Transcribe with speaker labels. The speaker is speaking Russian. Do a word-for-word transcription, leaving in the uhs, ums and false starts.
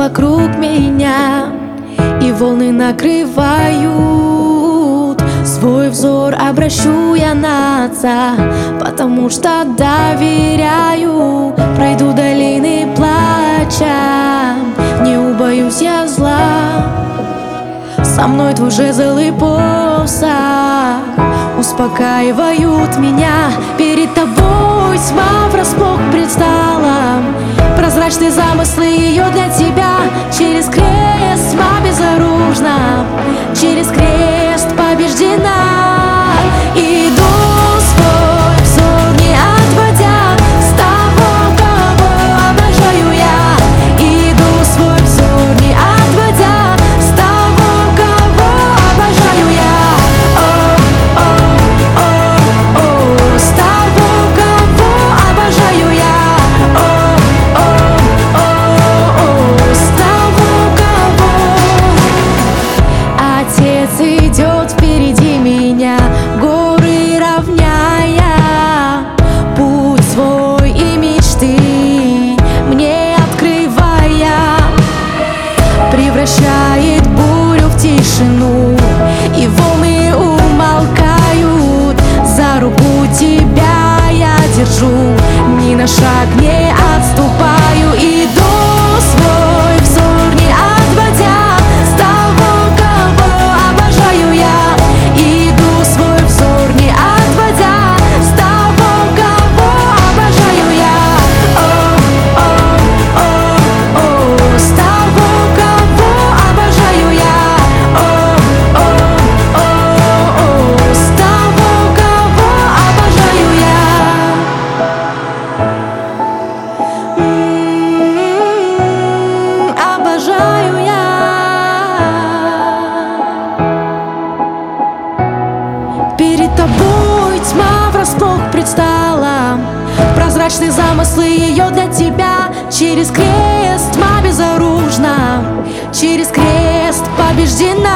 Speaker 1: вокруг меня, и волны накрывают. Свой взор обращу я на Отца, потому что доверяю. Пройду долины плача, не убоюсь я зла. Со мной твой жезл и посох успокаивают меня. Перед тобой тьма врасплох предстала, прозрачные замыслы ее для тебя. Через крест тьма безоружна, через крест побеждена. Иду свой взор не отводя с того, кого обожаю я. Иду свой взор не отводя с того, кого обожаю я. О-о-о-о, с того, кого обожаю я. О-о-о-о, с того, кого. Отец идет впереди меня, горы равняя, путь свой и мечты мне открывая. Превращает бурю в тишину, и волны умолкают. За руку тебя я держу, ни на шаг не отступаю. Иду свой взор не отводя с того, кого обожаю я. Иду свой взор не отводя с того, кого обожаю я. О-о-о-о, с того, кого обожаю я. О-о-о-о, с того, кого обожаю я. М-м-м, обожаю я. Перед тобой тьма врасплох предстала, прозрачные замыслы ее для тебя. Через крест тьма безоружна, через крест побеждена.